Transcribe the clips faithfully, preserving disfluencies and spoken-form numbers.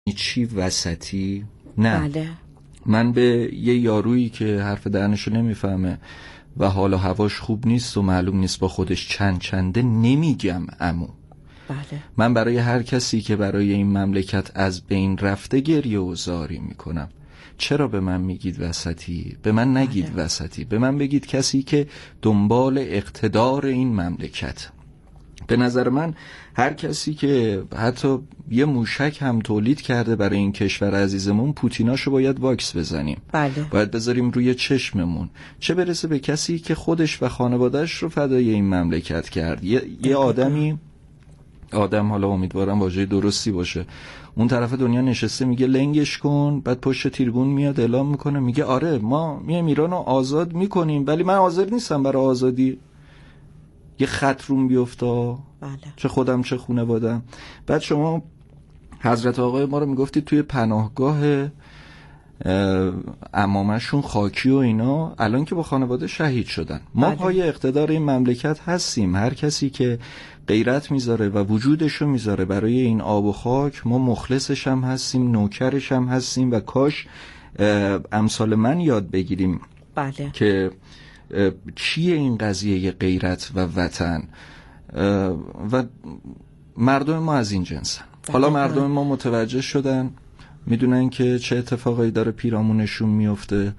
چی وسطی؟ نه. بله. من به یه یارویی که حرف دهنشو نمیفهمه و حال و هواش خوب نیست و معلوم نیست با خودش چند چنده نمیگم عمو. بله. من برای هر کسی که برای این مملکت از بین رفته گریه و زاری میکنم. چرا به من میگید وسطی؟ به من نگید بله. وسطی، به من بگید کسی که دنبال اقتدار این مملکت. به نظر من هر کسی که حتی یه موشک هم تولید کرده برای این کشور عزیزمون، پوتیناشو باید واکس بزنیم. بله. باید بذاریم روی چشممون. چه برسه به کسی که خودش و خانوادهش رو فدای این مملکت کرد. یه, یه آدمی آدم حالا امیدوارم واژه درستی باشه، اون طرف دنیا نشسته میگه لنگش کن، بعد پشت تریبون میاد اعلام میکنه میگه آره ما میایم ایرانو آزاد میکنیم ولی من حاضر نیستم برای آزادی. یه خط روم بیفتا. بله. چه خودم چه خانواده‌ام. بعد شما حضرت آقای ما رو میگفتید توی پناهگاه عمامشون خاکی و اینا، الان که با خانواده شهید شدن. ما بله. پای اقتدار این مملکت هستیم. هر کسی که غیرت میذاره و وجودشو میذاره برای این آب و خاک، ما مخلصش هم هستیم، نوکرش هم هستیم و کاش امثال من یاد بگیریم بله. که چیه این قضیه غیرت و وطن و مردم ما از این جنسن. حالا مردم ما متوجه شدن، میدونن که چه اتفاقایی داره پیرامونشون میفته،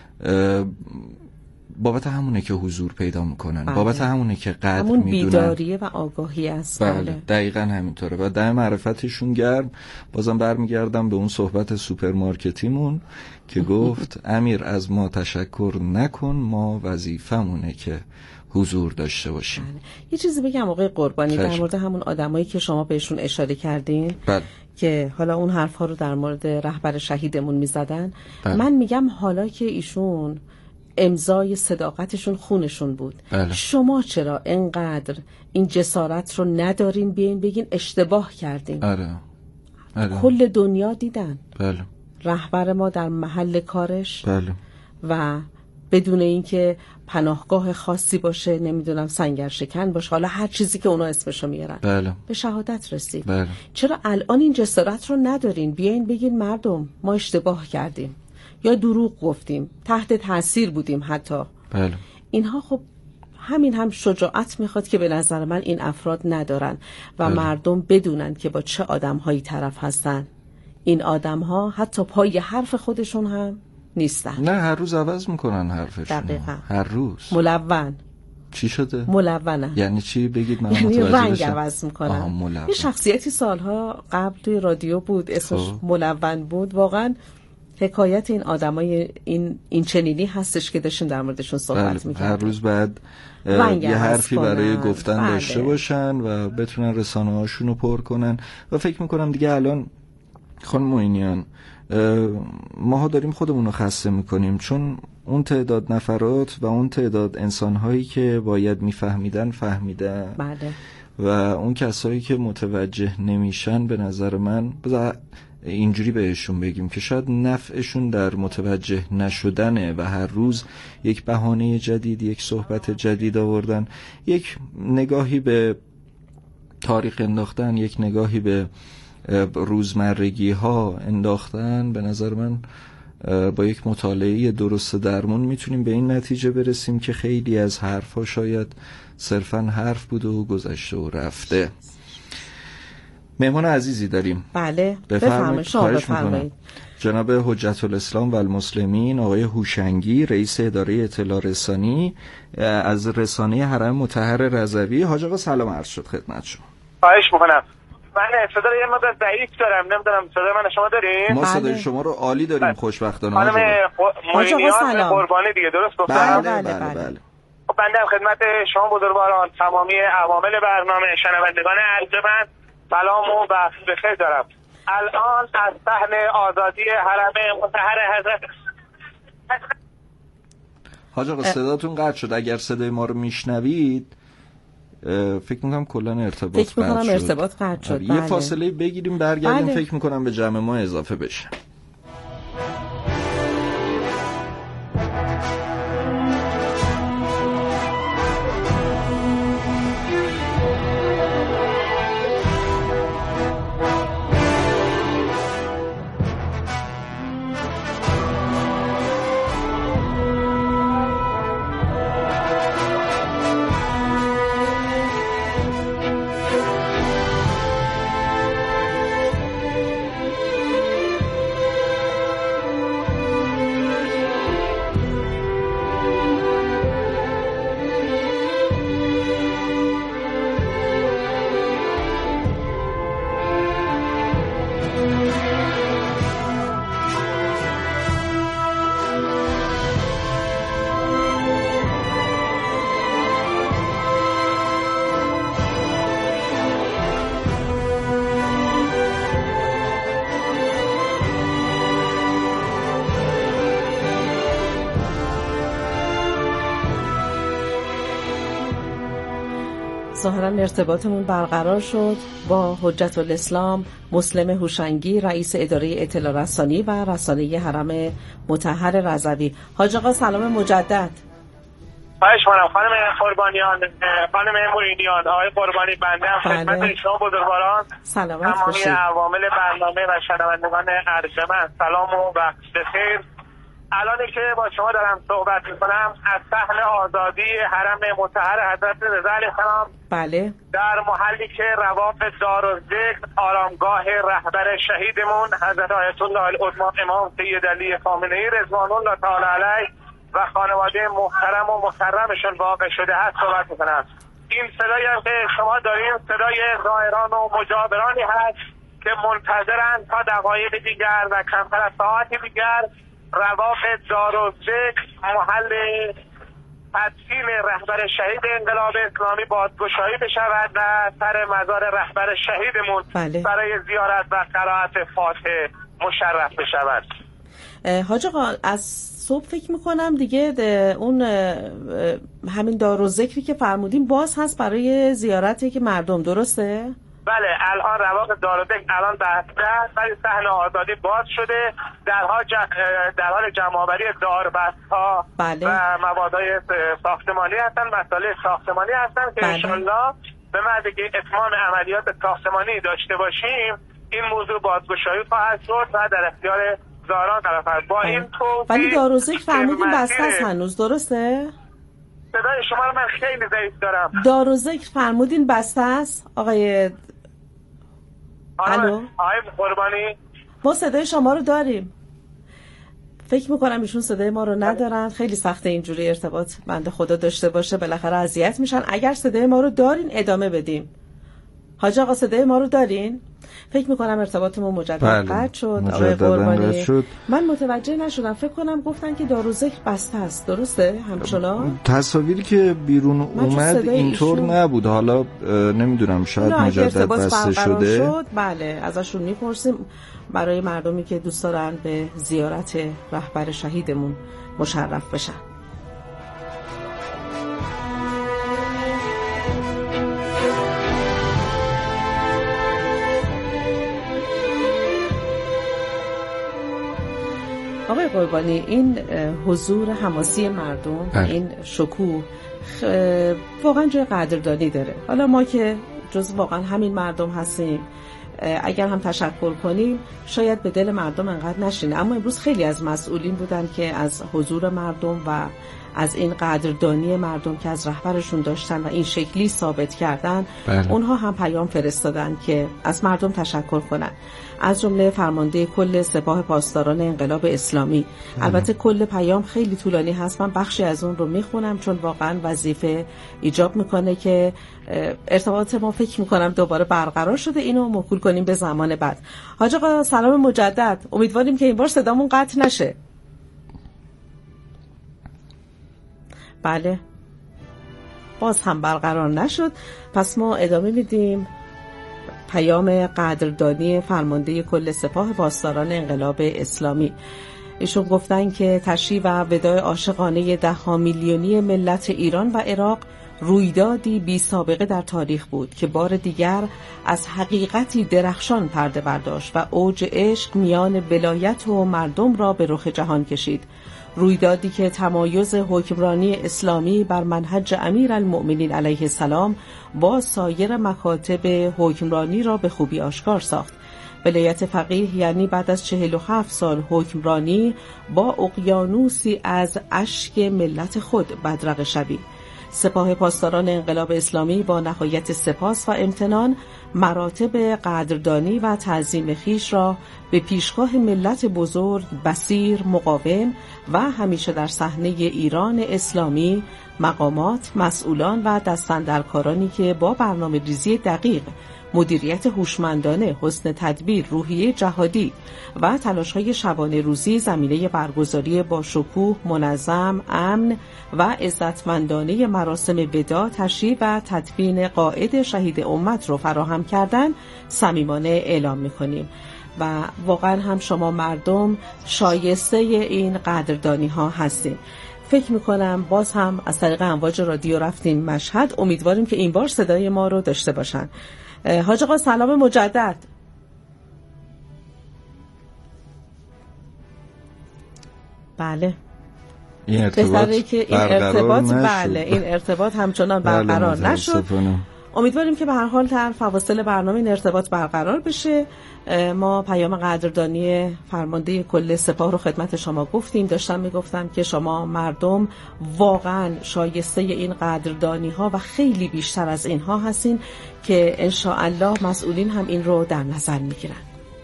بابت همونه که حضور پیدا میکنن. بله. بابت همونه که قدر همون میدونن. بیداریه و آگاهی است. بله دقیقاً همینطوره و دم معرفتشون گرم. بازم برمیگردم به اون صحبت سوپرمارکتیمون که گفت امیر از ما تشکر نکن، ما وظیفمونه که حضور داشته باشیم. بله. یه چیزی بگم آقای قربانی در مورد همون آدمایی که شما بهشون اشاره کردین. بله. که حالا اون حرفا رو در مورد رهبر شهیدمون میزدن. بله. من میگم حالا که ایشون امضای صداقتشون خونشون بود، بله. شما چرا اینقدر این جسارت رو ندارین بیاین بگین اشتباه کردین؟ آره. آره. کل دنیا دیدن. بله. رهبر ما در محل کارش. بله. و بدون اینکه پناهگاه خاصی باشه، نمیدونم سنگر شکن باشه، حالا هر چیزی که اونا اسمشو میارن، بله. به شهادت رسید. بله. چرا الان این جسارت رو ندارین بیاین بگین مردم ما اشتباه کردیم یا دروغ گفتیم، تحت تاثیر بودیم حتی. بله. اینها خب همین هم شجاعت میخواد که به نظر من این افراد ندارن و بله. مردم بدونن که با چه آدمهایی طرف هستن. این آدمها حتی پای حرف خودشون هم نیستن. نه هر روز عوض میکنن حرفشون. دقیقاً. هر روز. ملون. چی شده؟ ملونه. یعنی چی بگید من یعنی متوجه رنگ بشم. عوض میکنن. آها ملون. یه شخصیتی سالها قبل توی رادیو بود اسمش خب. ملون بود. واقعا حکایت این آدمای این این چنینی هستش که داشتیم در موردشون صحبت بله. می‌کردیم. هر روز بعد یه حرفی کنن. برای گفتن بله. داشته باشن و بتونن رسانه هاشون رو پر کنن و فکر میکنم دیگه الان خانم معینیان ماها داریم خودمون رو خسته میکنیم، چون اون تعداد نفرات و اون تعداد انسانهایی که باید میفهمیدن فهمیدن. بله. و اون کسایی که متوجه نمیشن به نظر من اینجوری بهشون بگیم که شاید نفعشون در متوجه نشدنه و هر روز یک بهانه جدید، یک صحبت جدید آوردن، یک نگاهی به تاریخ انداختن، یک نگاهی به روزمرگی ها انداختن. به نظر من با یک مطالعه درست درمون میتونیم به این نتیجه برسیم که خیلی از حرفا شاید صرفاً حرف بوده و گذشته و رفته. مهمان عزیزی داریم. بله بفرمایید. شما بفرمایید. جناب حجت الاسلام و المسلمین آقای هوشنگی، رئیس اداره اطلاع رسانی از رسانه حرم مطهر رضوی. حاج آقا سلام عرض شد خدمت شما. خواهش میکنم. من صدا یه مقدار ضعیف دارم، نمیدونم صدای من شما دارین؟ ما صدای بله. شما رو عالی داریم. بله. خوشبختانه خانم معینیان قربانی دیگه درست گفتم؟ بله بله بله, بله. بله. خب بنده خدمت شما بزرگواران، تمامی عوامل برنامه، شنوندگان ارجمند سلام و بخت بخیر دارم. الان از صحن آزادی حرم مطهر حضرت حاج آقا صداتون قطع شد. اگر صدای ما رو میشنوید فکر میکنم کلا ارتباط فکر میکنم ارتباط قطع شد. یه بله. فاصله بگیریم برگردیم. بله. فکر میکنم به جمع ما اضافه بشه. ظاهرا ارتباطمون برقرار شد با حجت الاسلام مسلم هوشنگی، رئیس اداره اطلاع رسانی و رسانه حرم مطهر رضوی. حاج آقا سلام مجدد. خواهش می‌کنم خانم قربانیان، خانم مرینیان، آقای قربانی، بنده هم خدمت شما بزرگواران، سلامت باشید، تمامی عوامل برنامه و شنوندگان ارجمند سلام و وقت بخیر. الانی که با شما دارم صحبت میکنم از صحن آزادی حرم مطهر حضرت رضا علیه السلام، بله، در محلی که رواق دارالذکر آرامگاه رهبر شهیدمون حضرت آیت الله العظما امام سید علی خامنه‌ای رضوان الله تعالی علیه و خانواده محترم و محترمشون واقع شده هست صحبت میکنم. این صدایی هم که شما دارین صدای زائران و مجاورانی هست که منتظرن تا دقایق دیگر و کمتر از ساعتی دیگر رواق دارالذکر محل تدفین رهبر شهید انقلاب اسلامی بازگشایی بشود و سر مزار رهبر شهیدمون بله. برای زیارت و قرائت فاتحه مشرف بشود. حاج آقا از صبح فکر میکنم دیگه اون همین دارالذکری که فرمودیم باز هست برای زیارتی که مردم، درسته؟ بله، الان رواق دارالذکر الان بسته است ولی صحن آزادی باز شده، در حال در حال جمع‌آوری داربست‌ها بله. و موادهای ساختمانی هستن، مسائل ساختمانی هستن که بله. انشالله به محض که اتمام عملیات ساختمانی داشته باشیم این موضوع بازگشایی خواهد شد و در اختیار زائران قرار خواهد. با این توضیح ولی دارالذکر فرمودیم بسته است هنوز، درسته؟ صدای شما رو من خیلی ضعیف دارم. دارالذکر فرمودین بسته است آقای الو، آقای قربانی، ما صدای شما رو داریم. فکر میکنم ایشون صدای ما رو ندارن، خیلی سخته اینجوری ارتباط بنده خدا داشته باشه، بالاخره اذیت میشن. اگر صدای ما رو دارین ادامه بدیم. حاج آقا صدای ما رو دارین؟ فکر میکنم ارتباطمون مجدد قطع شد. آقای قربانی من متوجه نشدم، فکر کنم گفتن که دارالذکر بسته است، درسته همچنان؟ تصاویری که بیرون اومد اینطور نبود، حالا نمیدونم شاید مجدد بسته شده شد. بله ازشون میپرسیم برای مردمی که دوست دارن به زیارت رهبر شهیدمون مشرف بشن. آقای قربانی، این حضور حماسی مردم، این شکوه واقعا جای قدردانی داره. حالا ما که جز واقعا همین مردم هستیم، اگر هم تشکر کنیم شاید به دل مردم انقدر نشینه، اما امروز خیلی از مسئولین بودن که از حضور مردم و از این قدردانی مردم که از رهبرشون داشتن و این شکلی ثابت کردن بله. اونها هم پیام فرستادن که از مردم تشکر کنن، از جمله فرمانده کل سپاه پاسداران انقلاب اسلامی. بله. البته کل پیام خیلی طولانی هست، من بخشی از اون رو میخونم چون واقعا وظیفه ایجاب میکنه که ارتباط ما فکر میکنم دوباره برقرار شده، اینو موکول کنیم به زمان بعد. حاج آقا سلام مجدد، امیدواریم که این بار صدامون قطع نشه. بله باز هم برقرار نشد، پس ما ادامه میدیم پیام قدردانی فرمانده کل سپاه پاسداران انقلاب اسلامی. ایشون گفتن که تشریح و وداع عاشقانه ده ها میلیونی ملت ایران و عراق رویدادی بی سابقه در تاریخ بود که بار دیگر از حقیقتی درخشان پرده برداشت و اوج عشق میان ولایت و مردم را به رخ جهان کشید. رویدادی که تمایز حکمرانی اسلامی بر منهج امیرالمؤمنین علیه السلام با سایر مکاتب حکمرانی را به خوبی آشکار ساخت. ولایت فقیه یعنی بعد از چهل و هفت سال حکمرانی با اقیانوسی از اشک ملت خود بدرقه شوی. سپاه پاسداران انقلاب اسلامی با نهایت سپاس و امتنان مراتب قدردانی و تعظیم خویش را به پیشگاه ملت بزرگ، بصیر، مقاوم و همیشه در صحنه ایران اسلامی، مقامات، مسئولان و دستاندرکارانی که با برنامه ریزی دقیق، مدیریت هوشمندانه، حسن تدبیر، روحیه جهادی و تلاش‌های شبانه روزی زمینه برگزاری با شکوه، منظم، امن و عزتمندانه مراسم وداع، تشییع و تدفین قائد شهید امت رو فراهم کردن، صمیمانه اعلام می‌کنیم و واقعا هم شما مردم شایسته این قدردانی ها هستین. فکر میکنم باز هم از طریق امواج رادیو رفتیم مشهد. امیدواریم که این بار صدای ما رو داشته باشن. حاج آقا سلام مجدد. بله این ارتباط که این ارتباط بله این ارتباط همچنان برقرار بله نشد. امیدواریم که به هر حال در فواصل برنامه این ارتباط برقرار بشه. ما پیام قدردانی فرمانده کل سپاه رو خدمت شما گفتیم. داشتم میگفتم که شما مردم واقعا شایسته این قدردانی ها و خیلی بیشتر از اینها هستین که ان شاء الله مسئولین هم این رو در نظر میگیرن.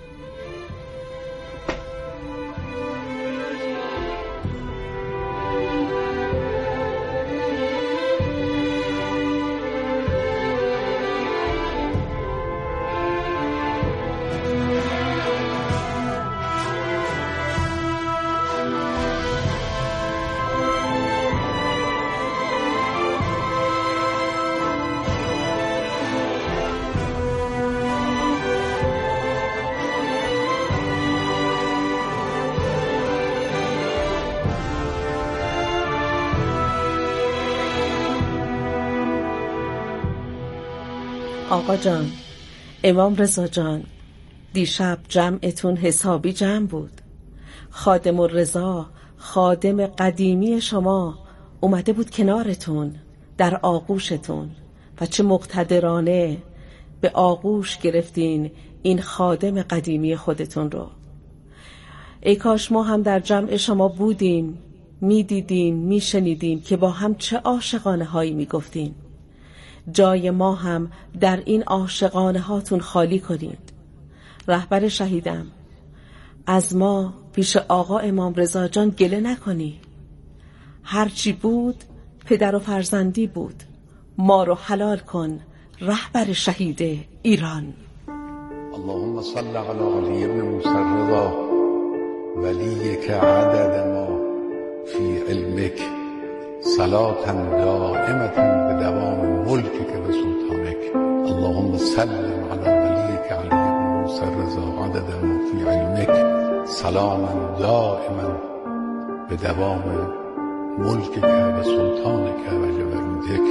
آقا جان، امام رضا جان، دیشب جمعتون حسابی جمع بود. خادم الرضا، خادم قدیمی شما اومده بود کنارتون در آغوشتون و چه مقتدرانه به آغوش گرفتین این خادم قدیمی خودتون رو. ای کاش ما هم در جمع شما بودیم، میدیدیم، میشنیدیم که با هم چه عاشقانه هایی میگفتین. جای ما هم در این عاشقانه هاتون خالی کنید. رهبر شهیدم، از ما پیش آقا امام رضا جان گله نکنی. هرچی بود پدر و فرزندی بود. ما رو حلال کن رهبر شهید ایران. اللهم صل علی علی ابن موسی الرضا ولی که عدد ما فی علمک صلاة دائمة بدوام ملكك وسلطانك. اللهم سلم على وليك علي بن موسى الرضا عدد ما في علمك سلاما دائما بدوام ملكك وسلطانك وجبروتك.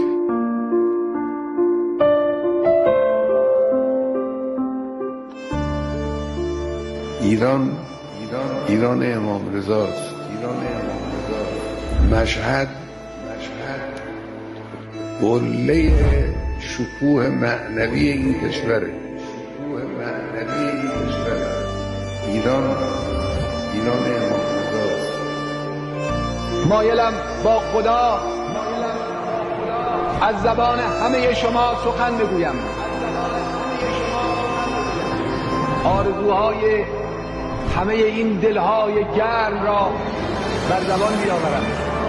ایران ایران امام رضاست. ایران امام رضا. مشهد قله شکوه معنوی این کشوره. شکوه معنوی این کشوره. ایران ایران امام رضاست. مایلم با خدا از زبان همه شما سخن بگویم. آرزوهای همه این دلهای گرم را بر زبان بیاورم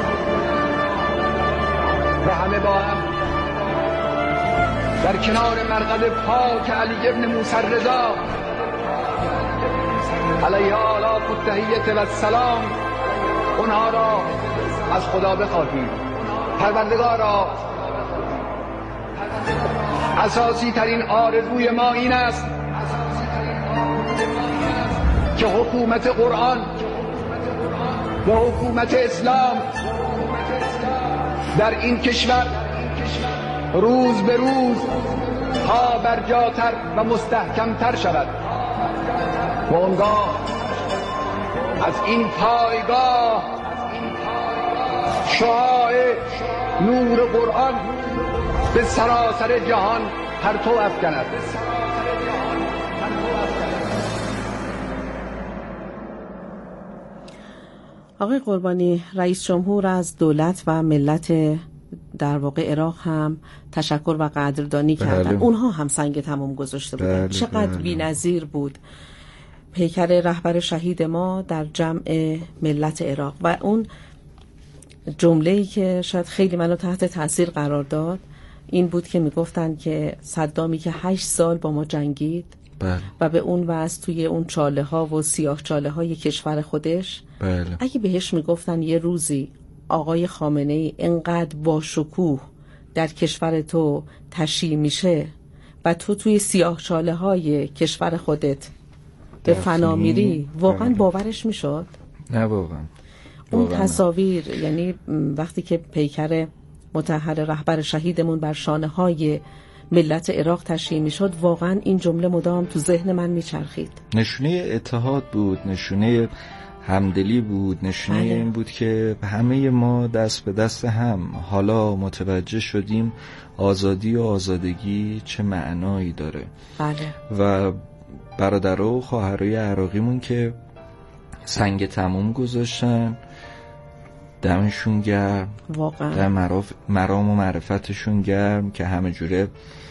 و همه با هم در کنار مرقد پاک علی ابن موسی الرضا علیه آلاف التحیت و السلام اونها را از خدا بخواهیم. پروردگارا، اساسی ترین آرزوی ما این است که حکومت قرآن و حکومت اسلام در این کشور روز به روز ها برجاتر و مستحکمتر شود و اونگاه از این پایگاه شعاع نور قرآن به سراسر جهان پرتو افکند. آقای قربانی، رئیس جمهور از دولت و ملت در واقع عراق هم تشکر و قدردانی بله. کردن. اونها هم سنگ تمام گذاشته بودن. بله. چقدر بله. بی‌نظیر بود پیکر رهبر شهید ما در جمع ملت عراق و اون جمله‌ای که شاید خیلی منو تحت تاثیر قرار داد این بود که میگفتن که صدامی که هشت سال با ما جنگید بله. و به اون واسه توی اون چاله ها و سیاه چاله های کشور خودش بله. اگه بهش میگفتن یه روزی آقای خامنه ای انقدر با شکوه در کشور تو تشییع میشه و تو توی سیاه چاله های کشور خودت به فنا میری، واقعا باورش میشد؟ نه واقعا. اون تصاویر، یعنی وقتی که پیکر مطهر رهبر شهیدمون بر شانه های ملت عراق تشییع میشد، واقعا این جمله مدام تو ذهن من میچرخید. نشونه اتحاد بود، نشونه همدلی بود، نشونه بله. این بود که همه ما دست به دست هم. حالا متوجه شدیم آزادی و آزادگی چه معنایی داره. بله. و برادرها و خواهرای عراقیمون که سنگ تموم گذاشتن، دمشون گرم، واقعا در مراف... مرام و معرفتشون گرم که همه جوره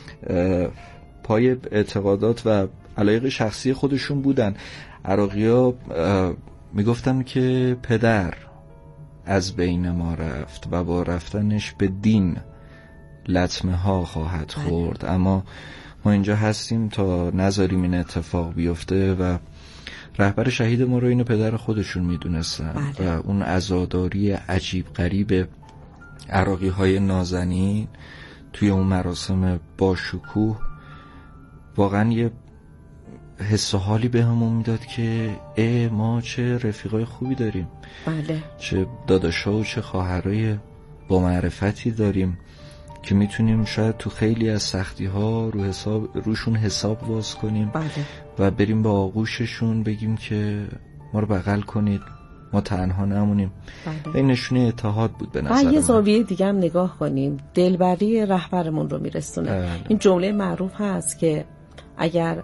پای اعتقادات و علایق شخصی خودشون بودن. عراقی‌ها میگفتن که پدر از بین ما رفت و با رفتنش به دین لطمه ها خواهد خورد، اما ما اینجا هستیم تا نذاریم این اتفاق بیفته و رهبر شهید ما رو اینو پدر خودشون میدونستن و اون عزاداری عجیب غریب عراقی های نازنین توی اون مراسم با شکوه واقعا یه حس و حالی به همون میداد که ای ما چه رفیقای خوبی داریم. بله. چه داداشا و چه خواهرای با معرفتی داریم که میتونیم شاید تو خیلی از سختی ها رو حساب روشون حساب باز کنیم. بله. و بریم با آغوششون بگیم که ما رو بغل کنید، ما تنها نمونیم. بله. این نشونه اتحاد بود به نظر من. یه زاویه دیگه هم نگاه کنیم، دلبری رهبرمون رو میرسونه. بله. این جمله معروف هست که اگر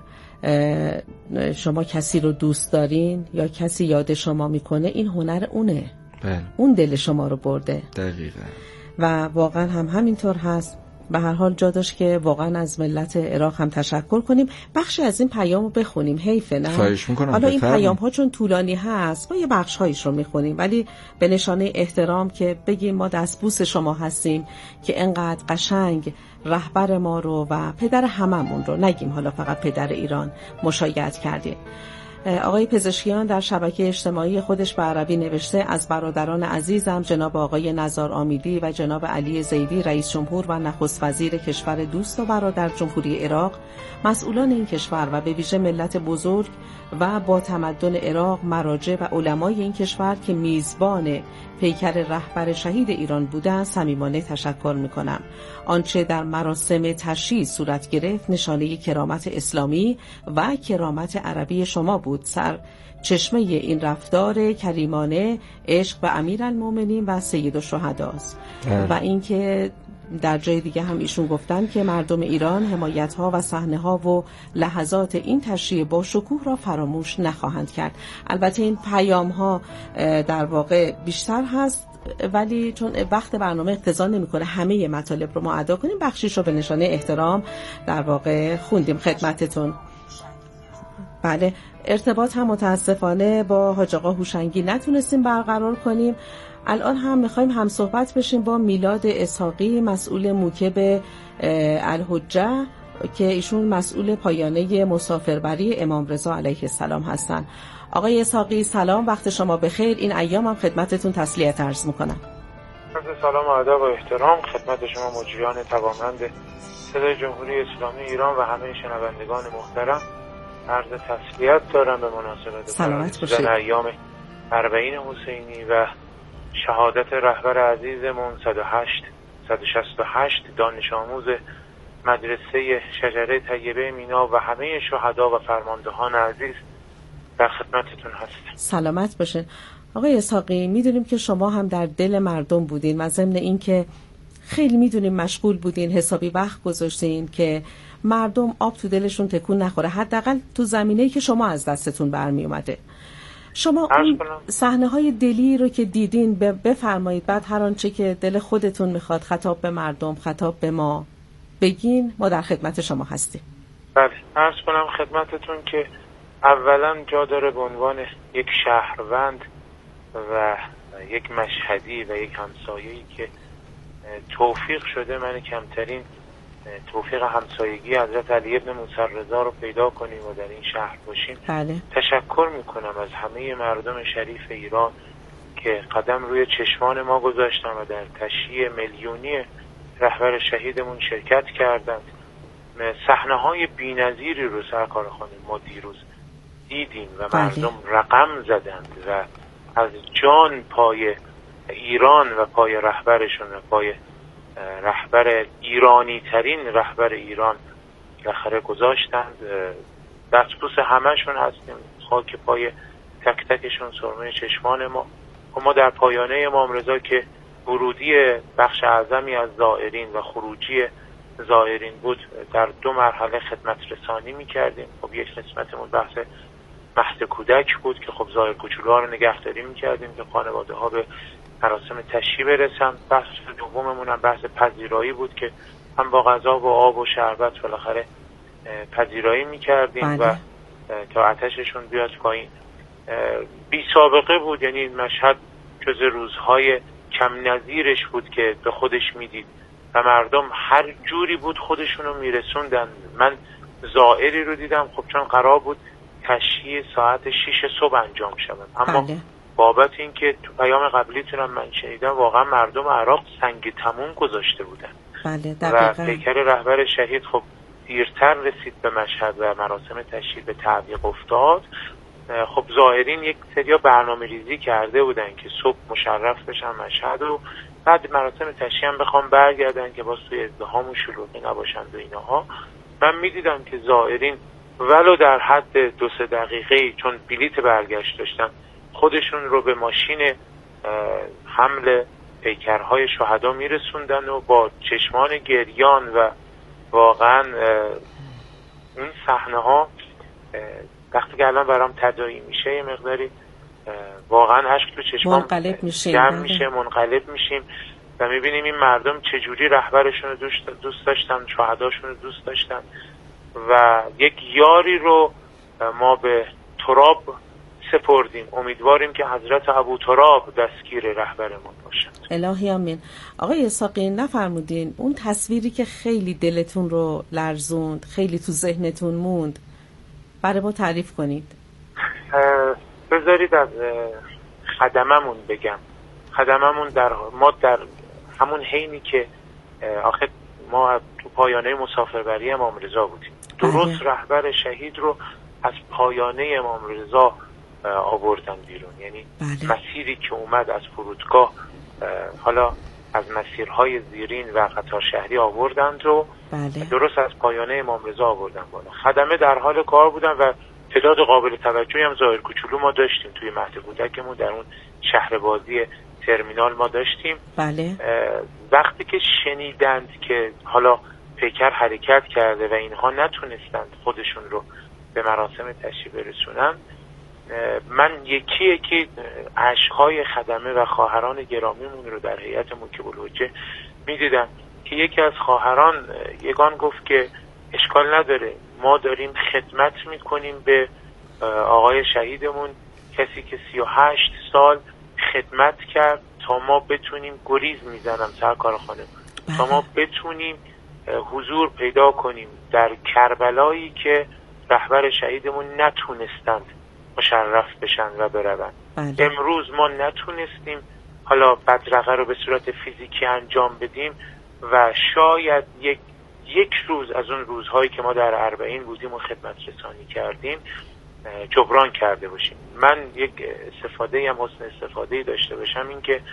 شما کسی رو دوست دارین یا کسی یاد شما میکنه، این هنر اونه. بله. اون دل شما رو برده. دقیقاً. و واقعا هم همینطور هست. به هر حال جا داشت که واقعا از ملت عراق هم تشکر کنیم. بخشی از این پیام رو بخونیم، حیفه نه؟ خواهش میکنم. حالا این بفرم. پیام ها چون طولانی هست ما یه بخش هایش رو میخونیم، ولی به نشانه احترام که بگیم ما دستبوس شما هستیم که انقدر قشنگ رهبر ما رو و پدر هممون رو، نگیم حالا فقط پدر ایران، مشایعت کردیم. آقای پزشکیان در شبکه اجتماعی خودش به عربی نوشته از برادران عزیزم جناب آقای نزار آمیدی و جناب علی زیدی رئیس جمهور و نخست وزیر کشور دوست و برادر جمهوری عراق، مسئولان این کشور و به ویژه ملت بزرگ و با تمدن عراق، مراجع و علمای این کشور که میزبان پیکر رهبر شهید ایران بودند صمیمانه تشکر میکنم. آنچه در مراسم تشییع صورت گرفت نشانه کرامت اسلامی و کرامت عربی شما بود. سر چشمه این رفتار کریمانه عشق به امیرالمومنین و سید الشهداست. و اینکه در جای دیگه هم ایشون گفتن که مردم ایران حمایت‌ها و صحنه‌ها و لحظات این تشییع با شکوه را فراموش نخواهند کرد. البته این پیام‌ها در واقع بیشتر هست، ولی چون وقت برنامه اقتضا نمی‌کنه همه مطالب رو ما ادا کنیم، بخشیش رو به نشانه احترام در واقع خوندیم خدمتتون. بله، ارتباط هم متاسفانه با حاج آقا هوشنگی نتونستیم برقرار کنیم. الان هم میخوایم هم صحبت بشیم با میلاد اسحاقی، مسئول موکب الحجه که ایشون مسئول پایانه مسافربری امام رضا علیه السلام هستن. آقای اسحاقی سلام، وقت شما بخیر. این ایام هم خدمتتون تسلیت عرض میکنم. سلام و ادب و احترام خدمت شما مجریان توانمند صدای جمهوری اسلامی ایران و همه شنوندگان محترم. عرض تسلیت دارم به مناسبت سلامت باشید. ایام اربعین حسینی و شهادت رهبر عزیزمون صد و هشت صد و شصت و هشت دانش آموز مدرسه شجره طیبه مینا و همه شهدا و فرماندهان عزیز در خدمتتون هستم. سلامت باشین. آقای اسحاقی، میدونیم که شما هم در دل مردم بودین و ضمن این که خیلی میدونیم مشغول بودین، حسابی وقت گذاشتین که مردم آب تو دلشون تکون نخوره، حداقل تو زمینه‌ای که شما از دستتون برمی اومده. شما اون صحنه های دلی رو که دیدین بفرمایید، بعد هر آنچه که دل خودتون میخواد خطاب به مردم، خطاب به ما بگین، ما در خدمت شما هستیم. بله، عرض کنم خدمتتون که اولا جا داره به عنوان یک شهروند و یک مشهدی و یک همسایه‌ای که توفیق شده من کمترین توفیق همسایگی حضرت علی ابن موسی رضا رو پیدا کنیم و در این شهر باشیم. بله. تشکر میکنم از همه مردم شریف ایران که قدم روی چشمان ما گذاشتن و در تشییع میلیونی رهبر شهیدمون شرکت کردند. صحنه‌های بی‌نظیری رو سرکار خانم ما دیروز دیدیم و مردم رقم زدند و از جان پای ایران و پای رهبرشون و پای رهبر ایرانی ترین رهبر ایران بالاخره گذاشتند. دستبوس همهشون هستیم، خاک پای تک تکشون، سرمه چشمان ما. و ما در پایانه امام رضا که ورودی بخش اعظمی از زائرین و خروجی زائرین بود، در دو مرحله خدمت رسانی می‌کردیم. خب یک قسمتمون بحث مهد کودک بود که خب زائر کوچولوها رو نگهداری می‌کردیم که خانواده‌ها به مراسم تشییع برسن. بحث دوممون هم بحث پذیرایی بود که هم با غذا و آب و شربت بالاخره پذیرایی می‌کردیم و تا آتششون بیاد پایین. بی سابقه بود، یعنی این مشهد جز روزهای کم نظیرش بود که به خودش میدید و مردم هر جوری بود خودشونو میرسوندن. من زائری رو دیدم، خب چون قرار بود تشییع ساعت شیش صبح انجام شود، اما بله. بابت این که تو پیام قبلیتونم من شنیدم واقعا مردم عراق سنگ تموم گذاشته بودن. بله و پیکر رهبر شهید خب دیرتر رسید به مشهد و مراسم تشییع به تعویق افتاد. خب زائرین یک سریا برنامه ریزی کرده بودن که صبح مشرف بشن مشهد و بعد مراسم تشییع هم بخوام برگردن که باز توی ازدحام و شلوغی نباشند و اینها. من میدیدم که زائرین ولو در حد دو سه دقیقه چون بلیت برگشت داشتن خودشون رو به ماشین حمل پیکرهای شهدا میرسوندن و با چشمان گریان و واقعا اون صحنه ها وقتی که الان برام تداعی میشه یه مقداری واقعا اشک تو چشمام منقلب میشه جمع میشه منقلب میشیم و میبینیم این مردم چجوری رهبرشون رو دوست داشتن، شهداشون رو دوست داشتن و یک یاری رو ما به تراب سپردیم. امیدواریم که حضرت ابو تراب دستگیر رهبرمون باشن. الهی آمین. آقای اسحاقی نفرمودین اون تصویری که خیلی دلتون رو لرزوند، خیلی تو ذهنتون موند، برای ما تعریف کنید. بذارید از خدممون بگم. خدممون در ما در همون حینی که آخه ما تو پایانه مسافربری امام رضا بودیم، درست رهبر شهید رو از پایانه امام رضا آوردن بیرون. یعنی بله. مسیری که اومد از فرودگاه حالا از مسیرهای زیرین و قطار شهری آوردند رو بله. درست از پایانه امام رضا آوردن بالا. خدمه در حال کار بودن و تعداد قابل توجهی هم زائر کوچولو ما داشتیم توی مهد کودکمون، در اون شهر بازی ترمینال ما داشتیم. بله. وقتی که شنیدند که حالا پیکر حرکت کرده و اینها نتونستند خودشون رو به مراسم تشییع برسونن، من یکی یکی عشقهای خدمه و خواهران گرامیمون رو در هیئت موکب الحجه میدیدم که یکی از خواهران یگان گفت که اشکال نداره، ما داریم خدمت میکنیم به آقای شهیدمون، کسی که سی و هشت سال خدمت کرد تا ما بتونیم گریز میزنم سرکار خانم تا ما بتونیم حضور پیدا کنیم در کربلایی که رهبر شهیدمون نتونستند مشرف بشن و بروند. امروز ما نتونستیم حالا بدرقه رو به صورت فیزیکی انجام بدیم و شاید یک یک روز از اون روزهایی که ما در اربعین بودیم و خدمت رسانی کردیم جبران کرده باشیم. من یک استفاده هم حسن استفاده داشته باشم این که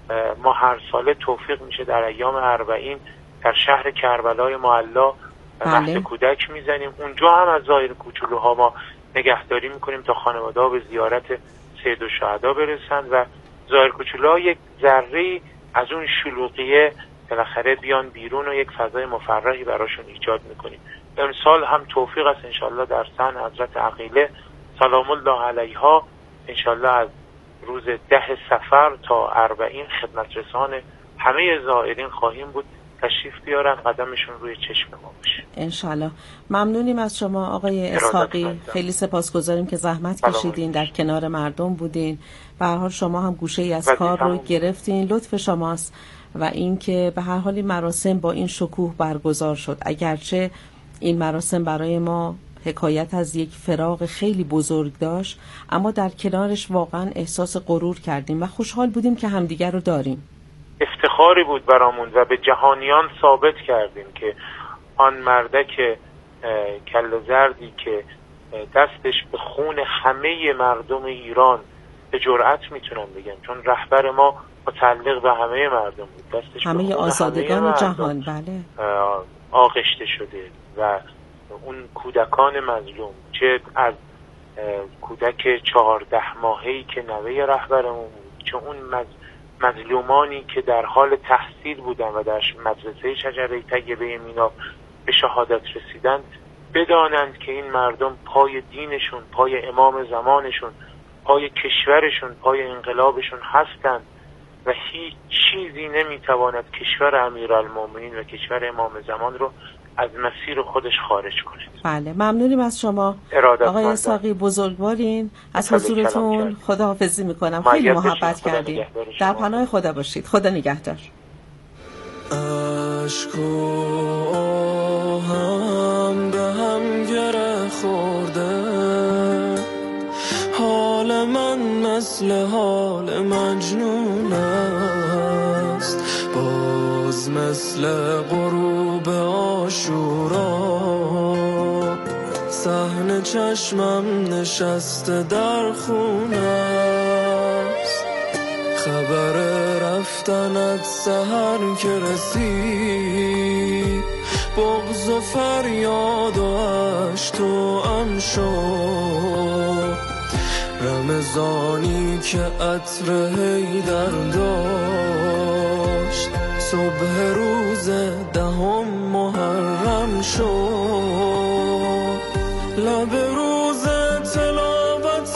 ما هر ساله توفیق میشه در ایام اربعین در شهر کربلای معلا مهد کودک میزنیم. اونجا هم از زائر کوچولوها ما نگهداری میکنیم تا خانواده‌ها به زیارت سید الشهدا برسند و زائر کوچولوها یک ذره از اون شلوغیه بالاخره بیان بیرون و یک فضای مفرحی براشون ایجاد میکنیم. امسال هم توفیق است انشالله در سن حضرت عقیله سلام الله علیها انشالله از روز ده صفر تا اربعین خدمت رسان همه زائرین خواهیم بود، تشریف بیارن، قدمشون روی چشم ما باشه انشالله. ممنونیم از شما آقای اسحاقی، خیلی سپاسگزاریم که زحمت کشیدین، در کنار مردم بودین. به هر حال شما هم گوشه ای از کار رو گرفتین، لطف شماست و اینکه به هر حال این مراسم با این شکوه برگزار شد. اگرچه این مراسم برای ما حکایت از یک فراق خیلی بزرگ داشت، اما در کنارش واقعا احساس غرور کردیم و خوشحال بودیم که همدیگر رو داریم. افتخاری بود برامون و به جهانیان ثابت کردیم که آن مردک کله زردی که دستش به خون همه مردم ایران به جرأت میتونم بگم، چون رهبر ما متعلق به همه مردم بود، دستش همه آزادگان جهان بله آغشته شده و اون کودکان مظلوم، چه از کودک چهارده ماهه‌ای که نوه رهبرمون بود، چه اون مظلومانی که در حال تحصیل بودن و در مدرسه شجره طیبه مینا به شهادت رسیدن، بدانند که این مردم پای دینشون، پای امام زمانشون، پای کشورشون، پای انقلابشون هستند و هیچ چیزی نمیتواند کشور امیرالمومنین و کشور امام زمان رو از مسیر خودش خارج کنه. بله ممنونیم از شما آقای اسحاقی، بزرگوارین. از حضورتون خداحافظی میکنم، خیلی محبت کردیم. در پناه خدا باشید. خدا نگهدار. عشق و آهم به هم گره خورده، حال من مثل حال مجنون است، باز مثل غروب عاشورا صحن چشمم نشسته در خونه است. خبر رفتنت سحر که رسید، بغض و فریاد و اشک توام شد. رمضانی که عطر حیدر داشت، صبح روز دهم محرم شد. لب روز تلاوت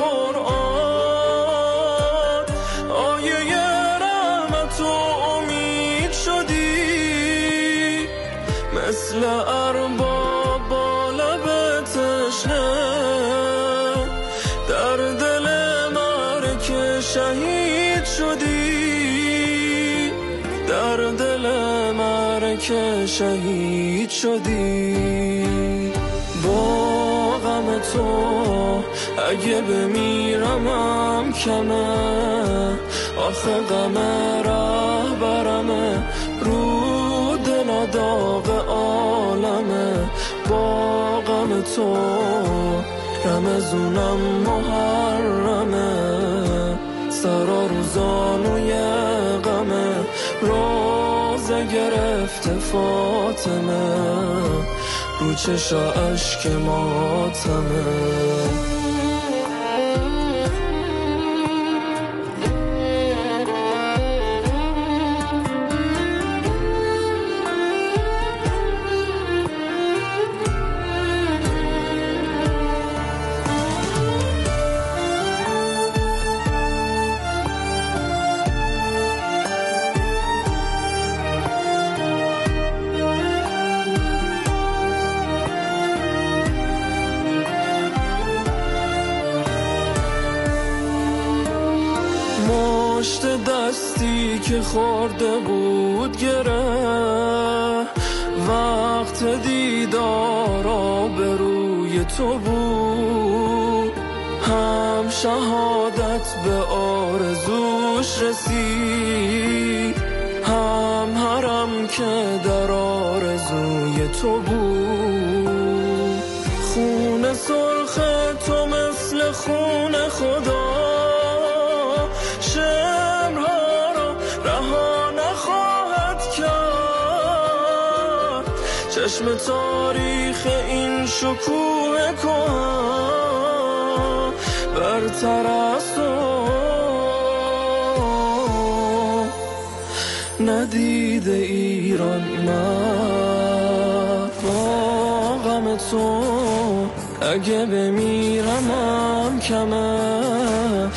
قرآن، آیه رحمت و امید شدی، مثل ارباب با لب تشنه در دل معرکه شهید شدی، در دل معرکه شهید شدی. با غم تو اگه بمیرمم کمه، آخه غم رهبرمه رو دل و داغ عالمه. با غم تو رمضونم محرمه، سرا روزانوی غمه، روزه گرفته فاطمه، رو چشا عشق ماتمه. مشت دستی که خورده بود گره، وقت دیدار آبروی تو بود. هم شهادت به آرزوش رسید، هم حرم که در آرزوی تو بود. خون سرخ تو مثل خون خدا، شمرها را رها نخواهد کرد. چشم تاریخ این شکوه کهن برتر از تو ندیده ایران مرد. با غم تو اگه بمیرمم کمه،